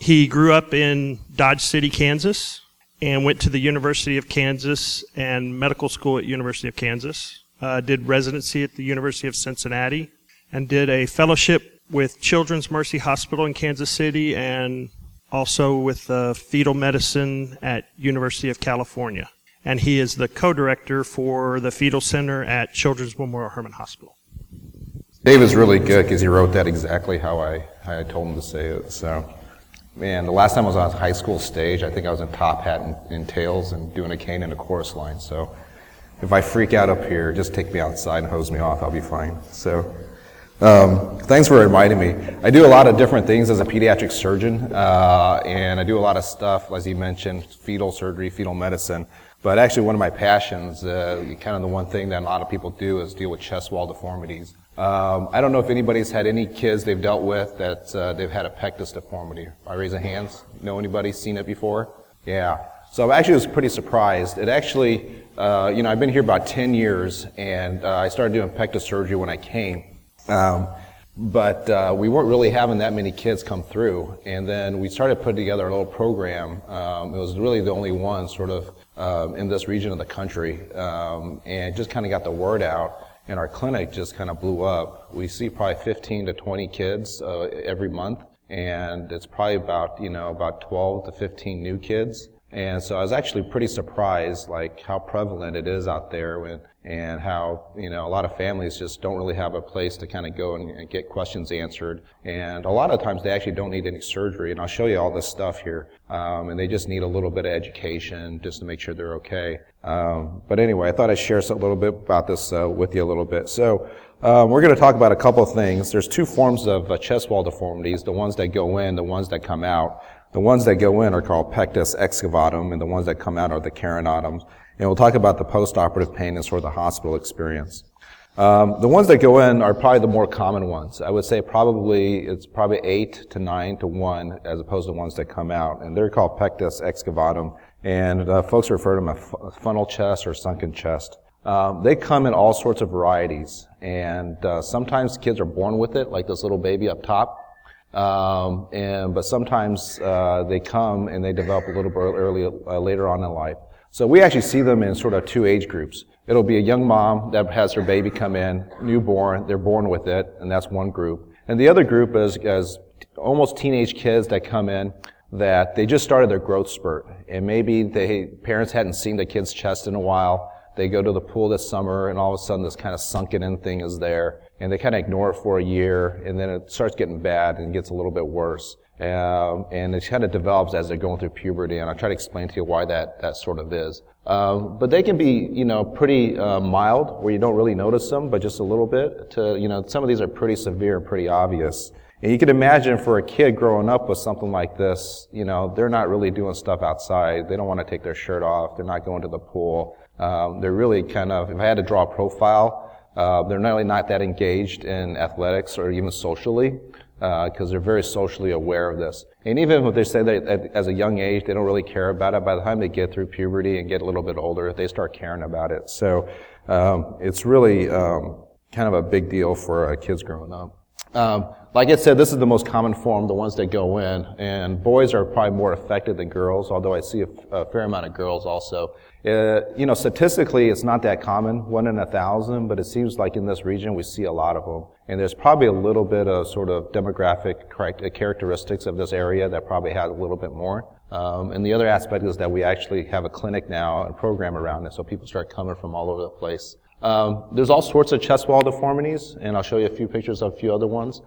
He grew up in Dodge City, Kansas, and went to the University of Kansas and medical school at University of Kansas. Did residency at the University of Cincinnati, and did a fellowship with Children's Mercy Hospital in Kansas City, and also with fetal medicine at University of California. And he is the co-director for the fetal center at Children's Memorial Hermann Hospital. Dave is really good because he wrote that exactly how I told him to say it. So, man, the last time I was on a high school stage, I think I was in top hat and tails and doing a cane and a chorus line. So if I freak out up here, just take me outside and hose me off. I'll be fine. So thanks for reminding me. I do a lot of different things as a pediatric surgeon, and I do a lot of stuff, as you mentioned, fetal surgery, fetal medicine. But actually one of my passions, kind of the one thing that a lot of people do is deal with chest wall deformities. I don't know if anybody's had any kids they've dealt with that they've had a pectus deformity. By raise of hands, know anybody seen it before? Yeah. So I actually was pretty surprised. It actually, I've been here about 10 years, and I started doing pectus surgery when I came. But we weren't really having that many kids come through, and then we started putting together a little program. It was really the only one sort of in this region of the country, and just kind of got the word out, and our clinic just kind of blew up. We see probably 15 to 20 kids every month, and it's probably about 12 to 15 new kids. And so I was actually pretty surprised, like, how prevalent it is out there, and how, a lot of families just don't really have a place to kind of go and get questions answered. And a lot of times they actually don't need any surgery, and I'll show you all this stuff here. And they just need a little bit of education just to make sure they're okay. But anyway, I thought I'd share a little bit about this with you a little bit. So we're going to talk about a couple of things. There's two forms of chest wall deformities, the ones that go in, the ones that come out. The ones that go in are called pectus excavatum, and the ones that come out are the carinotums. And we'll talk about the postoperative pain and sort of the hospital experience. The ones that go in are probably the more common ones. I would say it's probably 8 to 9 to 1 as opposed to the ones that come out. And they're called pectus excavatum. And folks refer to them as funnel chest or sunken chest. They come in all sorts of varieties. And sometimes kids are born with it, like this little baby up top. But sometimes they come and they develop a little bit later on in life. So we actually see them in sort of two age groups. It'll be a young mom that has her baby come in, newborn, they're born with it, and that's one group. And the other group is almost teenage kids that come in that they just started their growth spurt. And maybe parents hadn't seen the kid's chest in a while. They go to the pool this summer, and all of a sudden this kind of sunken in thing is there. And they kind of ignore it for a year, and then it starts getting bad and gets a little bit worse. And it kind of develops as they're going through puberty, and I'll try to explain to you why that sort of is. But they can be, pretty mild, where you don't really notice them, but just a little bit. Some of these are pretty severe and pretty obvious. And you can imagine for a kid growing up with something like this, they're not really doing stuff outside. They don't want to take their shirt off. They're not going to the pool. They're really kind of, if I had to draw a profile, they're not that engaged in athletics or even socially, because they're very socially aware of this. And even if they say that as a young age, they don't really care about it, by the time they get through puberty and get a little bit older, they start caring about it. So it's really kind of a big deal for kids growing up. Like I said, this is the most common form, the ones that go in, and boys are probably more affected than girls, although I see a fair amount of girls also. Statistically, it's not that common, 1 in 1,000, but it seems like in this region we see a lot of them. And there's probably a little bit of sort of demographic characteristics of this area that probably has a little bit more. And the other aspect is that we actually have a clinic now, a program around it, so people start coming from all over the place. There's all sorts of chest wall deformities, and I'll show you a few pictures of a few other ones.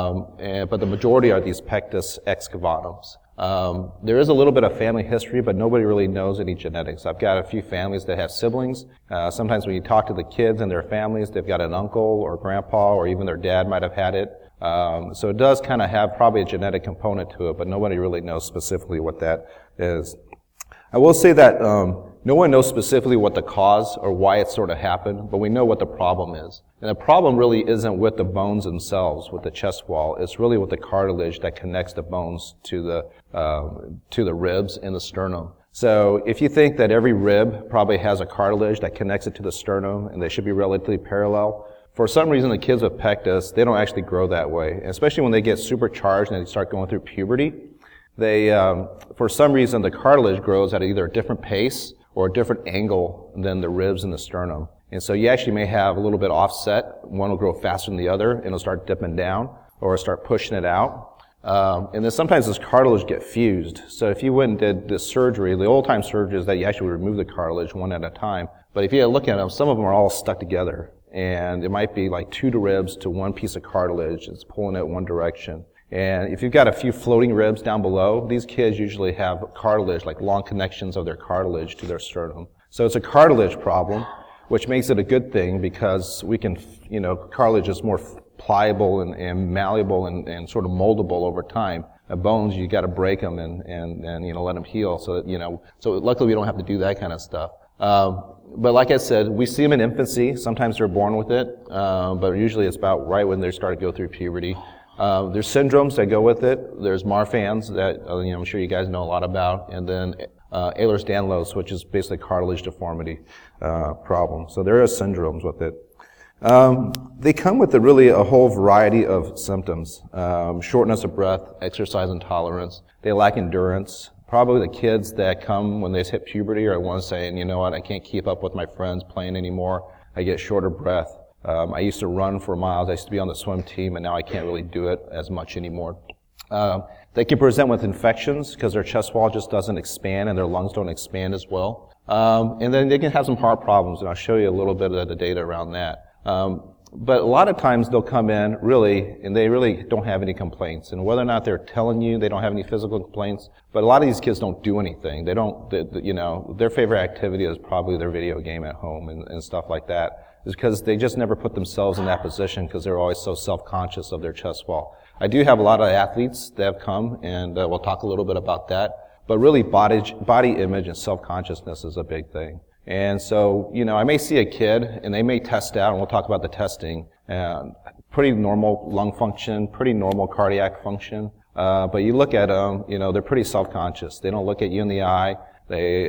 But the majority are these pectus excavatums. There is a little bit of family history, but nobody really knows any genetics. I've got a few families that have siblings. Sometimes when you talk to the kids and their families, they've got an uncle or grandpa or even their dad might have had it. So it does kind of have probably a genetic component to it, but nobody really knows specifically what that is. I will say that no one knows specifically what the cause or why it sort of happened, but we know what the problem is. And the problem really isn't with the bones themselves, with the chest wall. It's really with the cartilage that connects the bones to the ribs and the sternum. So if you think that every rib probably has a cartilage that connects it to the sternum and they should be relatively parallel, for some reason the kids with pectus, they don't actually grow that way. And especially when they get supercharged and they start going through puberty, they, for some reason, the cartilage grows at either a different pace or a different angle than the ribs and the sternum. And so you actually may have a little bit offset. One will grow faster than the other, and it'll start dipping down or start pushing it out. And then sometimes this cartilage get fused. So if you went and did this surgery, the old time surgery is that you actually remove the cartilage one at a time. But if you look at them, some of them are all stuck together. And it might be like 2 ribs to 1 piece of cartilage. It's pulling it one direction. And if you've got a few floating ribs down below, these kids usually have cartilage, like long connections of their cartilage to their sternum. So it's a cartilage problem, which makes it a good thing because we can, cartilage is more pliable and malleable and sort of moldable over time. Bones, you got to break them and let them heal. So that, so luckily we don't have to do that kind of stuff. But like I said, we see them in infancy. Sometimes they're born with it, but usually it's about right when they start to go through puberty. There's syndromes that go with it. There's Marfan's that I'm sure you guys know a lot about, and then Ehlers-Danlos, which is basically cartilage deformity problem. So there are syndromes with it. They come with a whole variety of symptoms. Shortness of breath, exercise intolerance. They lack endurance. Probably the kids that come when they hit puberty are ones saying, you know what, I can't keep up with my friends playing anymore. I get shorter breath. I used to run for miles. I used to be on the swim team, and now I can't really do it as much anymore. They can present with infections because their chest wall just doesn't expand and their lungs don't expand as well. And then they can have some heart problems, and I'll show you a little bit of the data around that. But a lot of times they'll come in and they really don't have any complaints. And whether or not they're telling you they don't have any physical complaints, but a lot of these kids don't do anything. Their favorite activity is probably their video game at home and stuff like that. Is because they just never put themselves in that position because they're always so self-conscious of their chest wall. I do have a lot of athletes that have come, and we'll talk a little bit about that. But really, body image and self-consciousness is a big thing. And so, I may see a kid, and they may test out, and we'll talk about the testing, pretty normal lung function, pretty normal cardiac function. But you look at them, they're pretty self-conscious. They don't look at you in the eye. They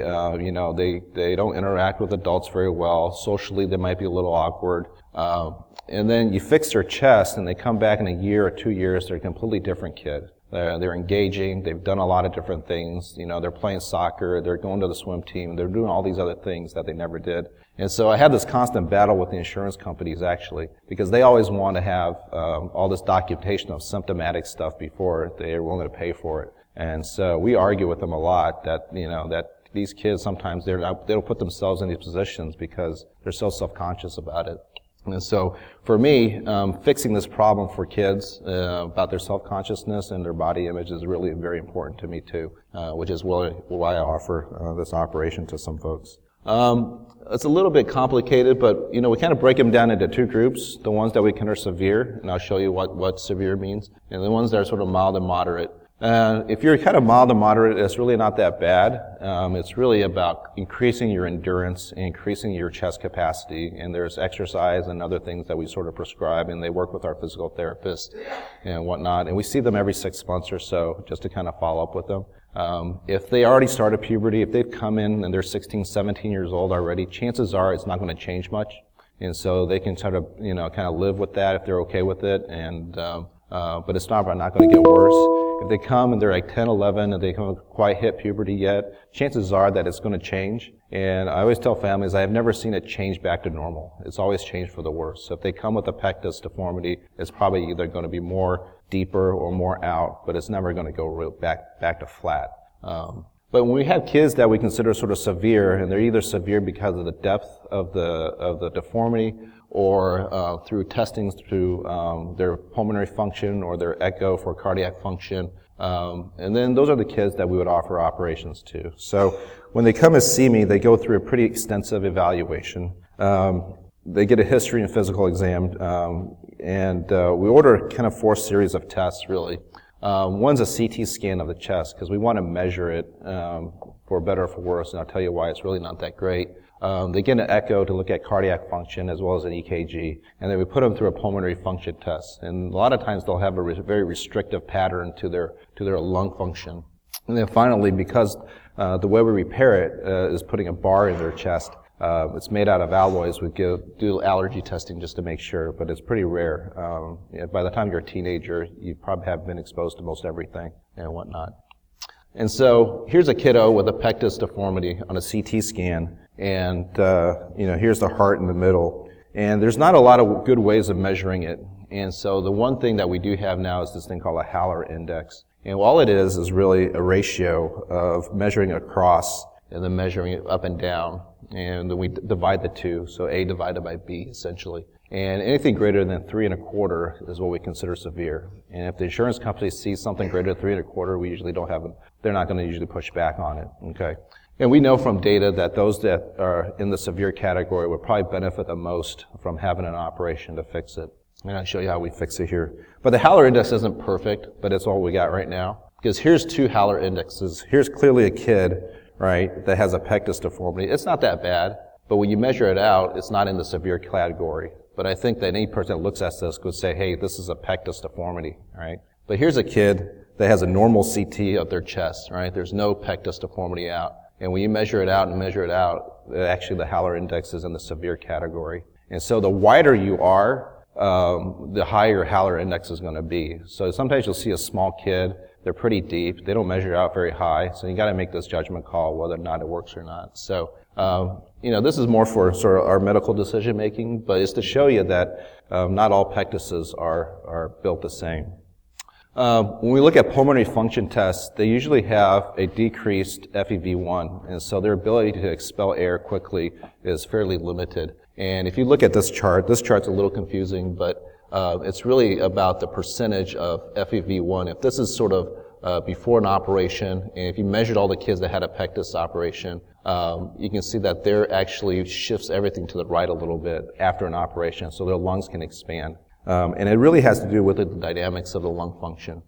don't interact with adults very well. Socially, they might be a little awkward. And then you fix their chest, and they come back in a year or 2 years, they're a completely different kid. They're engaging. They've done a lot of different things. They're playing soccer. They're going to the swim team. They're doing all these other things that they never did. And so I had this constant battle with the insurance companies, actually, because they always want to have all this documentation of symptomatic stuff before they are willing to pay for it. And so we argue with them a lot that these kids sometimes they don't put themselves in these positions because they're so self-conscious about it. And so for me, fixing this problem for kids about their self-consciousness and their body image is really very important to me too, which is why I offer this operation to some folks. It's a little bit complicated, but we kind of break them down into 2 groups: the ones that we consider severe, and I'll show you what severe means, and the ones that are sort of mild and moderate. If you're kind of mild to moderate, it's really not that bad. It's really about increasing your endurance and increasing your chest capacity. And there's exercise and other things that we sort of prescribe, and they work with our physical therapist and whatnot. And we see them every 6 months or so just to kind of follow up with them. If they already started puberty, if they've come in and they're 16, 17 years old already, chances are it's not going to change much. And so they can sort of, kind of live with that if they're okay with it. And but it's not going to get worse. If they come and they're like 10, 11, and they haven't quite hit puberty yet, chances are that it's going to change. And I always tell families, I have never seen it change back to normal. It's always changed for the worse. So if they come with a pectus deformity, it's probably either going to be more deeper or more out, but it's never going to go back to flat. But when we have kids that we consider sort of severe, and they're either severe because of the depth of the deformity, or through testings through their pulmonary function or their echo for cardiac function. And then those are the kids that we would offer operations to. So when they come and see me, they go through a pretty extensive evaluation. They get a history and physical exam, and we order kind of 4 series of tests, really. One's a CT scan of the chest, because we want to measure it for better or for worse, and I'll tell you why it's really not that great. They get an echo to look at cardiac function as well as an EKG, and then we put them through a pulmonary function test. And a lot of times they'll have a very restrictive pattern to their lung function. And then finally, because the way we repair it is putting a bar in their chest, it's made out of alloys. We do allergy testing just to make sure, but it's pretty rare. By the time you're a teenager, you probably have been exposed to most everything and whatnot. And so here's a kiddo with a pectus deformity on a CT scan, and here's the heart in the middle. And there's not a lot of good ways of measuring it. And so the one thing that we do have now is this thing called a Haller index. And all it is really a ratio of measuring across and then measuring it up and down. And then we divide the two, so A divided by B, essentially. And anything greater than 3 1/4 is what we consider severe. And if the insurance company sees something greater than 3 1/4, we usually don't have they're not going to usually push back on it, okay? And we know from data that those that are in the severe category would probably benefit the most from having an operation to fix it. And I'll show you how we fix it here. But the Haller index isn't perfect, but it's all we got right now. Because here's 2 Haller indexes. Here's clearly a kid, right, that has a pectus deformity. It's not that bad, but when you measure it out, it's not in the severe category. But I think that any person that looks at this could say, hey, this is a pectus deformity, right? But here's a kid that has a normal CT of their chest, right? There's no pectus deformity out. And when you measure it out, actually the Haller index is in the severe category. And so the wider you are, the higher Haller index is going to be. So sometimes you'll see a small kid, they're pretty deep, they don't measure out very high, so you got to make this judgment call whether or not it works or not. So, this is more for sort of our medical decision making, but it's to show you that not all pectuses are built the same. When we look at pulmonary function tests, they usually have a decreased FEV1, and so their ability to expel air quickly is fairly limited. And if you look at this chart's a little confusing, but it's really about the percentage of FEV1. If this is sort of before an operation, and if you measured all the kids that had a pectus operation, you can see that there actually shifts everything to the right a little bit after an operation, so their lungs can expand. And it really has to do with the dynamics of the lung function.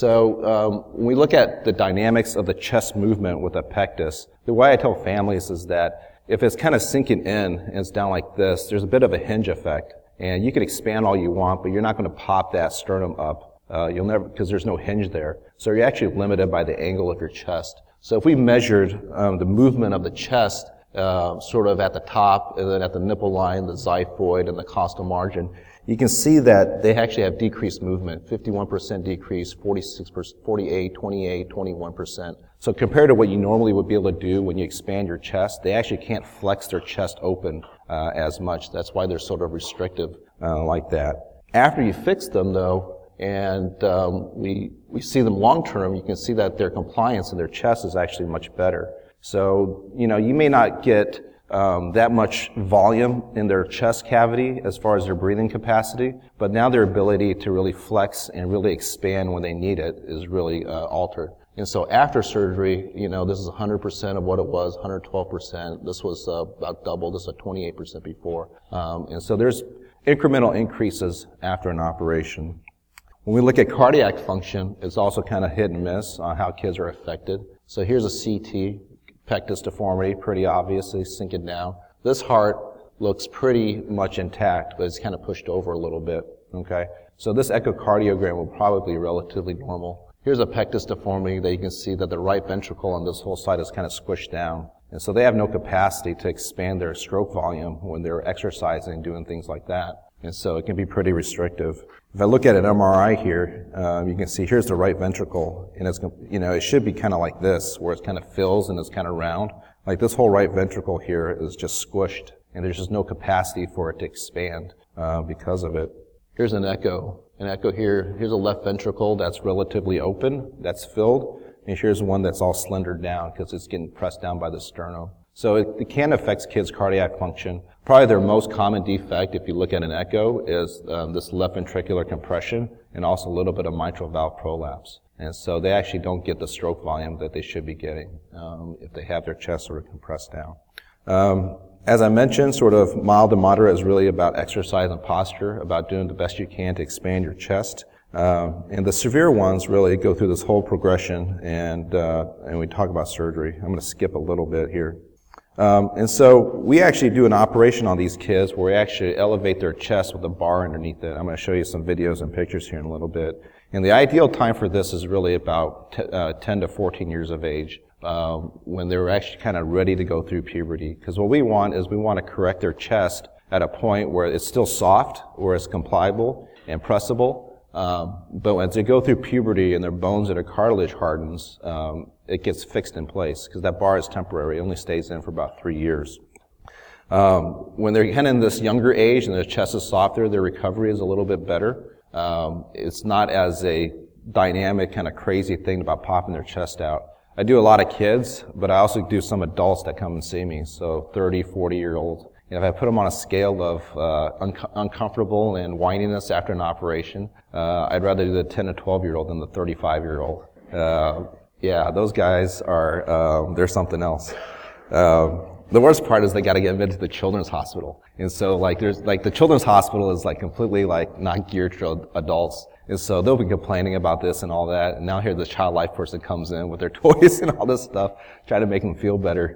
So when we look at the dynamics of the chest movement with a pectus, the way I tell families is that if it's kind of sinking in and it's down like this, there's a bit of a hinge effect. And you can expand all you want, but you're not going to pop that sternum up. You'll never, because there's no hinge there. So you're actually limited by the angle of your chest. So if we measured the movement of the chest sort of at the top and then at the nipple line, the xiphoid and the costal margin, you can see that they actually have decreased movement, 51% decrease, 46%, 48, 28, 21%. So compared to what you normally would be able to do when you expand your chest, they actually can't flex their chest open as much. That's why they're sort of restrictive like that. After you fix them, though, and we see them long term, you can see that their compliance in their chest is actually much better. So, you may not get that much volume in their chest cavity as far as their breathing capacity, but now their ability to really flex and really expand when they need it is really altered. And so after surgery, this is 100% of what it was, 112%. This was about double. This was 28% before. And so there's incremental increases after an operation. When we look at cardiac function, it's also kind of hit and miss on how kids are affected. So here's a CT, pectus deformity, pretty obviously sinking down. This heart looks pretty much intact, but it's kind of pushed over a little bit, okay? So this echocardiogram will probably be relatively normal. Here's a pectus deformity that you can see that the right ventricle on this whole side is kind of squished down. And so they have no capacity to expand their stroke volume when they're exercising and doing things like that. And so it can be pretty restrictive. If I look at an MRI here, you can see here's the right ventricle, and it's, it should be kind of like this, where it kind of fills and it's kind of round. Like this whole right ventricle here is just squished, and there's just no capacity for it to expand because of it. Here's an echo. An echo here. Here's a left ventricle that's relatively open, that's filled, and here's one that's all slendered down because it's getting pressed down by the sternum. So it can affect kids' cardiac function. Probably their most common defect, if you look at an echo, is this left ventricular compression and also a little bit of mitral valve prolapse. And so they actually don't get the stroke volume that they should be getting if they have their chest sort of compressed down. As I mentioned, sort of mild to moderate is really about exercise and posture, about doing the best you can to expand your chest. And the severe ones really go through this whole progression, and we talk about surgery. I'm going to skip a little bit here. And so we actually do an operation on these kids where we actually elevate their chest with a bar underneath it. I'm going to show you some videos and pictures here in a little bit. And the ideal time for this is really about 10 to 14 years of age, when they're actually kind of ready to go through puberty. Because what we want to correct their chest at a point where it's still soft, where it's compliable and pressable, But as they go through puberty and their bones and their cartilage hardens, it gets fixed in place because that bar is temporary. It only stays in for about 3 years. When they're kind of in this younger age and their chest is softer, their recovery is a little bit better. It's not as a dynamic kind of crazy thing about popping their chest out. I do a lot of kids, but I also do some adults that come and see me, so 30, 40-year-olds. If I put them on a scale of uncomfortable and whininess after an operation, I'd rather do the 10 to 12-year-old than the 35-year-old. Yeah, those guys are, they're something else. The worst part is they got to get admitted to the children's hospital. And so, the children's hospital is, completely, not geared to adults. And so they'll be complaining about this and all that. And now here the child life person comes in with their toys and all this stuff, trying to make them feel better.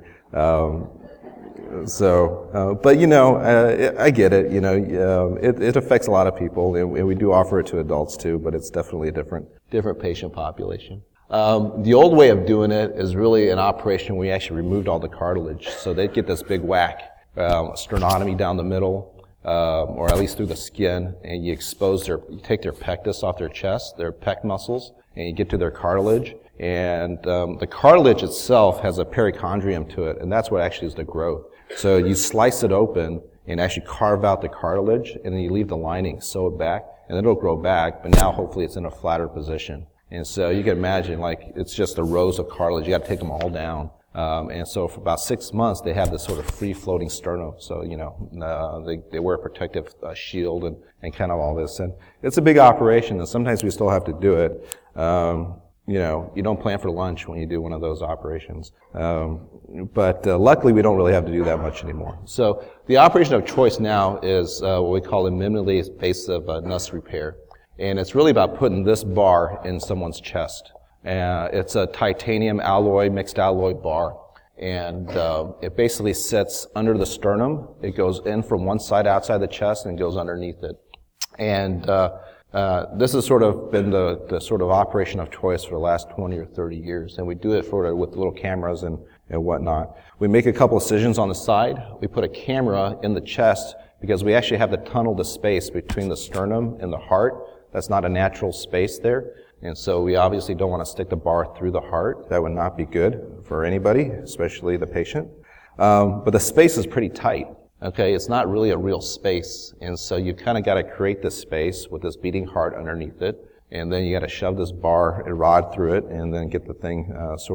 But I get it. It affects a lot of people, and we do offer it to adults too. But it's definitely a different patient population. The old way of doing it is really an operation where we actually removed all the cartilage, so they'd get this big whack, sternotomy down the middle, or at least through the skin, and you take their pectus off their chest, their pec muscles, and you get to their cartilage. And the cartilage itself has a perichondrium to it, and that's what actually is the growth. So you slice it open and actually carve out the cartilage, and then you leave the lining, sew it back, and then it'll grow back, but now hopefully it's in a flatter position. And so you can imagine, it's just the rows of cartilage. You got to take them all down. And so for about 6 months, they have this sort of free-floating sternum. So, they wear a protective shield and kind of all this. And it's a big operation, and sometimes we still have to do it. You don't plan for lunch when you do one of those operations. But luckily, we don't really have to do that much anymore. So the operation of choice now is what we call a minimally invasive NUS repair. And it's really about putting this bar in someone's chest. It's a titanium alloy, mixed alloy bar. And it basically sits under the sternum. It goes in from one side outside the chest and goes underneath it. And this has sort of been the sort of operation of choice for the last 20 or 30 years. And we do it with little cameras and whatnot. We make a couple incisions on the side. We put a camera in the chest because we actually have to tunnel the space between the sternum and the heart. That's not a natural space there. And so we obviously don't want to stick the bar through the heart. That would not be good for anybody, especially the patient. But the space is pretty tight. Okay, it's not really a real space. And so you kind of got to create this space with this beating heart underneath it. And then you got to shove this bar and rod through it and then get the thing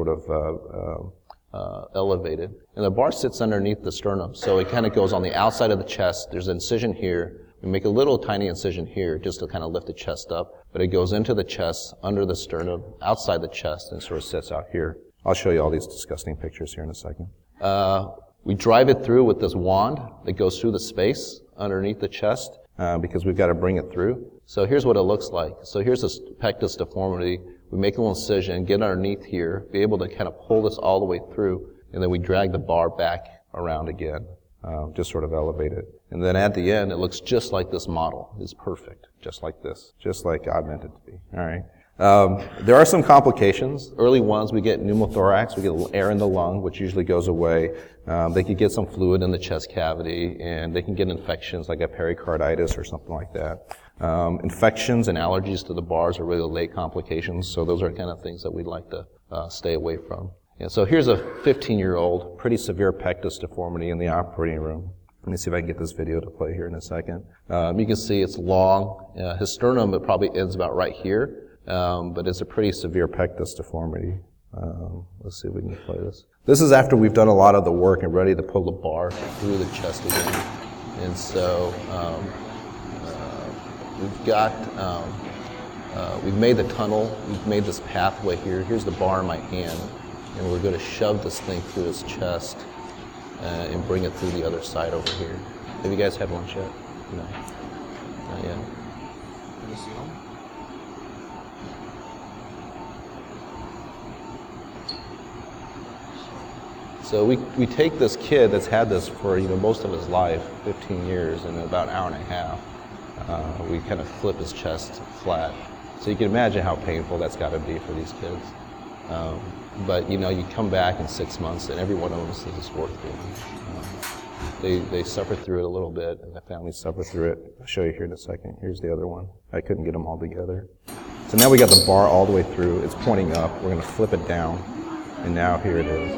elevated. And the bar sits underneath the sternum. So it kind of goes on the outside of the chest. There's an incision here. We make a little tiny incision here just to kind of lift the chest up, but it goes into the chest, under the sternum, outside the chest, and sort of sits out here. I'll show you all these disgusting pictures here in a second. We drive it through with this wand that goes through the space underneath the chest because we've got to bring it through. So here's what it looks like. So here's this pectus deformity. We make a little incision, get underneath here, be able to kind of pull this all the way through, and then we drag the bar back around again. Just sort of elevate it. And then at the end, it looks just like this model. It's perfect. Just like this. Just like God meant it to be. All right. There are some complications. Early ones, we get pneumothorax. We get air in the lung, which usually goes away. They could get some fluid in the chest cavity, and they can get infections like a pericarditis or something like that. Infections and allergies to the bars are really late complications, so those are kind of things that we'd like to stay away from. And so here's a 15-year-old, pretty severe pectus deformity in the operating room. Let me see if I can get this video to play here in a second. You can see it's long. His sternum, it probably ends about right here, but it's a pretty severe pectus deformity. Let's see if we can play this. This is after we've done a lot of the work and ready to pull the bar through the chest again. And so we've made the tunnel. We've made this pathway here. Here's the bar in my hand. And we're going to shove this thing through his chest and bring it through the other side over here. Have you guys had lunch yet? No. Not yet. Can you see them? So we take this kid that's had this for most of his life, 15 years, in about an hour and a half. We kind of flip his chest flat. So you can imagine how painful that's got to be for these kids. But you come back in 6 months and every one of them says it's worth doing. they suffer through it a little bit, and the families suffer through it. I'll show you here in a second. Here's the other one. I couldn't get them all together. So now we got the bar all the way through. It's pointing up. We're going to flip it down, and now here it is.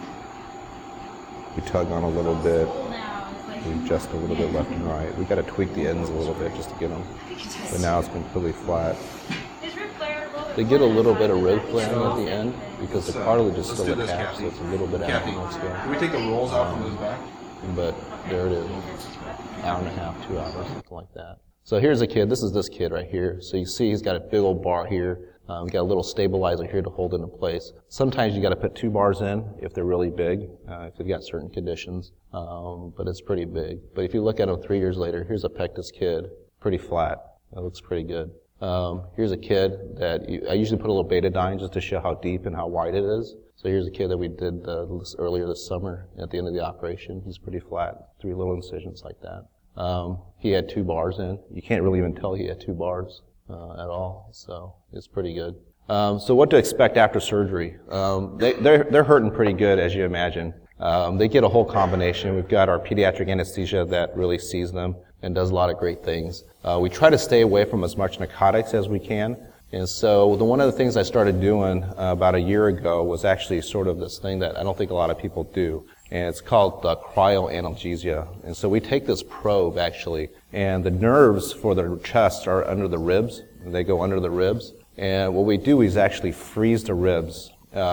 We tug on a little bit. We adjust a little bit left and right. We got to tweak the ends a little bit just to get them. But now it's completely flat. They get a little bit of rib flaring at the end because the cartilage is still attached, so it's a little bit out. Can we take the rolls out from his back? But there it is. Hour and a half, 2 hours, something like that. So here's a kid. This is this kid right here. So you see he's got a big old bar here. Got a little stabilizer here to hold it in place. Sometimes you got to put 2 bars in if they're really big, if you've got certain conditions. But it's pretty big. But if you look at him 3 years later, here's a Pectus kid, pretty flat. That looks pretty good. Here's a kid that I usually put a little betadine just to show how deep and how wide it is. So here's a kid that we did earlier this summer at the end of the operation. He's pretty flat, 3 little incisions like that. He had 2 bars in. You can't really even tell he had 2 bars at all. So it's pretty good. So what to expect after surgery? They're hurting pretty good, as you imagine. They get a whole combination. We've got our pediatric anesthesia that really sees them and does a lot of great things. We try to stay away from as much narcotics as we can. And so one of the things I started doing about a year ago was actually sort of this thing that I don't think a lot of people do. And it's called cryoanalgesia. And so we take this probe, actually, and the nerves for the chest are under the ribs. They go under the ribs. And what we do is actually freeze the ribs.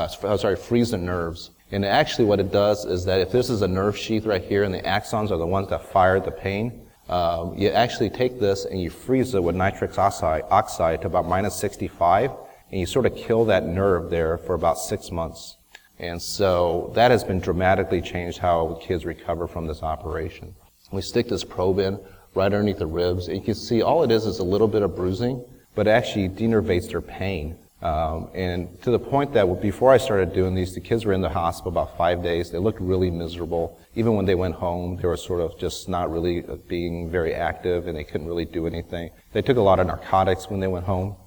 Freeze the nerves. And actually what it does is that if this is a nerve sheath right here and the axons are the ones that fire the pain, you actually take this and you freeze it with nitric oxide to about minus 65, and you sort of kill that nerve there for about 6 months. And so that has been dramatically changed how kids recover from this operation. We stick this probe in right underneath the ribs, and you can see all it is a little bit of bruising, but it actually denervates their pain. And to the point that before I started doing these, the kids were in the hospital about 5 days. They looked really miserable. Even when they went home, they were sort of just not really being very active, and they couldn't really do anything. They took a lot of narcotics when they went home.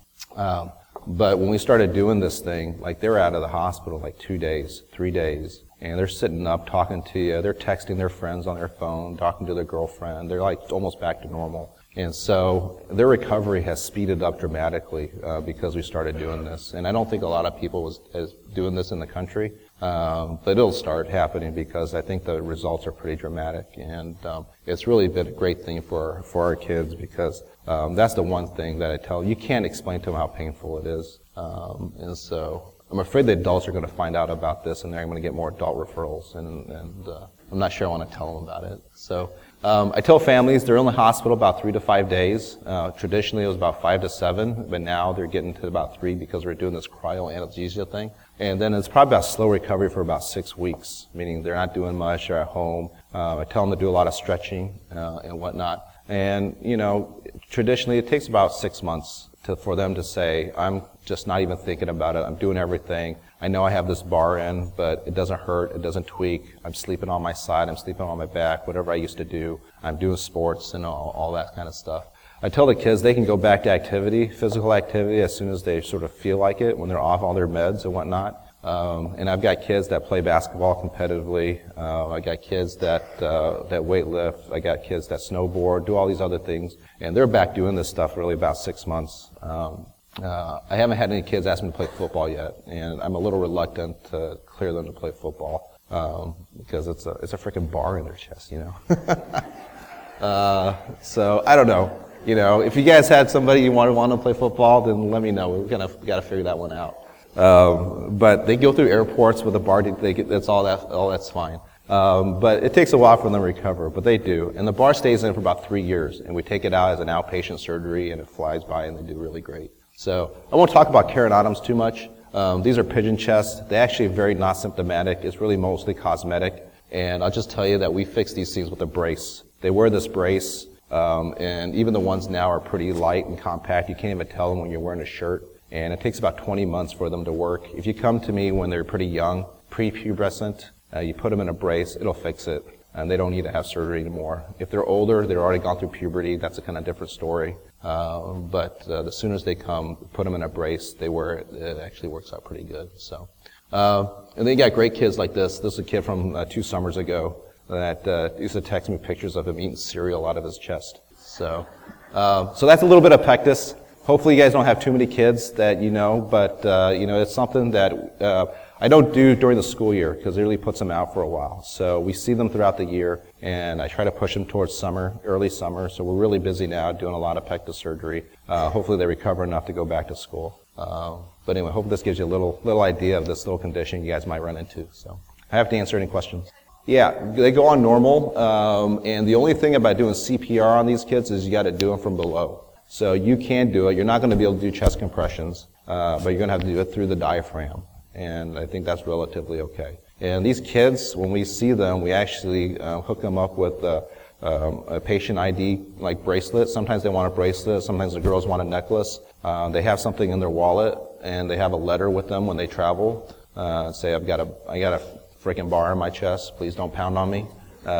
But when we started doing this thing, like they were out of the hospital like 2 days, 3 days, and they're sitting up talking to you. They're texting their friends on their phone, talking to their girlfriend. They're like almost back to normal. And so their recovery has speeded up dramatically because we started doing this. And I don't think a lot of people is doing this in the country, but it'll start happening because I think the results are pretty dramatic. And it's really been a great thing for our kids because that's the one thing that I tell you can't explain to them how painful it is. And so I'm afraid the adults are going to find out about this, and they're going to get more adult referrals, and I'm not sure I want to tell them about it. So I tell families they're in the hospital about 3 to 5 days. Traditionally, it was about 5 to 7, but now they're getting to about 3 because we're doing this cryoanesthesia thing. And then it's probably about slow recovery for about 6 weeks, meaning they're not doing much, they're at home. I tell them to do a lot of stretching and whatnot. And, traditionally, it takes about 6 months for them to say, I'm just not even thinking about it. I'm doing everything. I know I have this bar in, but it doesn't hurt. It doesn't tweak. I'm sleeping on my side. I'm sleeping on my back, whatever I used to do. I'm doing sports and all that kind of stuff. I tell the kids they can go back to activity, physical activity, as soon as they sort of feel like it, when they're off all their meds and whatnot. And I've got kids that play basketball competitively. I got kids that weight lift. I got kids that snowboard, do all these other things. And they're back doing this stuff really about 6 months. I haven't had any kids ask me to play football yet, and I'm a little reluctant to clear them to play football, because it's a freaking bar in their chest, So I don't know. If you guys had somebody you want to play football, then let me know. We got to figure that one out. But they go through airports with a bar. That's all that's fine. But it takes a while for them to recover, but they do. And the bar stays in for about 3 years, and we take it out as an outpatient surgery, and it flies by, and they do really great. So I won't talk about keratotoms too much. These are pigeon chests. They actually are very not symptomatic. It's really mostly cosmetic. And I'll just tell you that we fix these things with a brace. They wear this brace, and even the ones now are pretty light and compact. You can't even tell them when you're wearing a shirt. And it takes about 20 months for them to work. If you come to me when they're pretty young, pre-pubescent, you put them in a brace, it'll fix it. And they don't need to have surgery anymore. If they're older, they're already gone through puberty, that's a kind of different story. But as soon as they come, put them in a brace, they wear it, it actually works out pretty good. So, and then you got great kids like this. This is a kid from 2 summers ago. that used to text me pictures of him eating cereal out of his chest. So that's a little bit of pectus. Hopefully you guys don't have too many kids that you know, but it's something that I don't do during the school year because it really puts them out for a while. So we see them throughout the year, and I try to push them towards summer, early summer. So we're really busy now doing a lot of pectus surgery. Hopefully they recover enough to go back to school. But anyway, hope this gives you a little idea of this little condition you guys might run into. So I have to answer any questions. Yeah, they go on normal, and the only thing about doing CPR on these kids is you got to do them from below. So you can do it. You're not going to be able to do chest compressions, but you're going to have to do it through the diaphragm. And I think that's relatively okay. And these kids, when we see them, we actually hook them up with a patient ID like bracelet. Sometimes they want a bracelet. Sometimes the girls want a necklace. They have something in their wallet, and they have a letter with them when they travel. Say, I got a freaking bar in my chest. Please don't pound on me.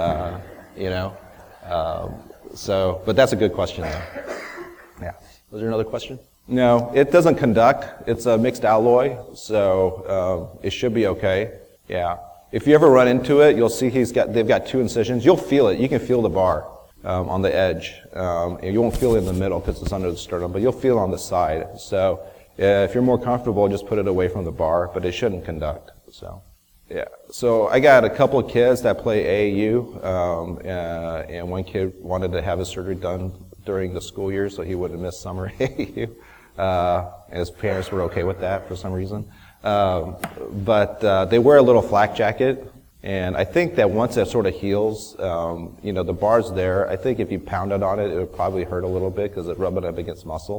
But that's a good question, though. Yeah. Was there another question? No, it doesn't conduct. It's a mixed alloy, so it should be okay. Yeah. If you ever run into it, you'll see they've got 2 incisions. You'll feel it. You can feel the bar on the edge. And you won't feel it in the middle because it's under the sternum, but you'll feel it on the side. So if you're more comfortable, just put it away from the bar, but it shouldn't conduct. So yeah. So I got a couple of kids that play AAU, and one kid wanted to have his surgery done during the school year so he wouldn't miss summer AAU. His parents were okay with that for some reason. But they wear a little flak jacket, and I think that once that sort of heals, the bar's there. I think if you pounded on it, it would probably hurt a little bit because it rubbed it up against muscle.